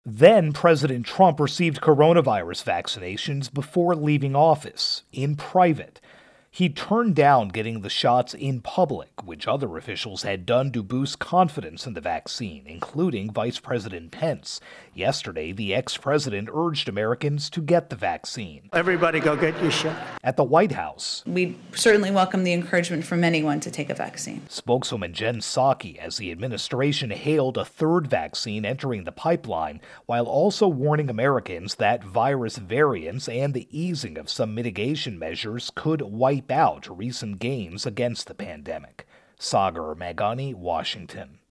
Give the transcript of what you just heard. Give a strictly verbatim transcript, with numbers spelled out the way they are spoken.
Then President Trump received coronavirus vaccinations before leaving office, in private. He turned down getting the shots in public, which other officials had done to boost confidence in the vaccine, including Vice President Pence. Yesterday, the ex-president urged Americans to get the vaccine. Everybody go get your shot. At the White House, we certainly welcome the encouragement from anyone to take a vaccine. Spokeswoman Jen Psaki, as the administration hailed a third vaccine entering the pipeline, while also warning Americans that virus variants and the easing of some mitigation measures could wipe out recent gains against the pandemic. Sagar Meghani, Washington.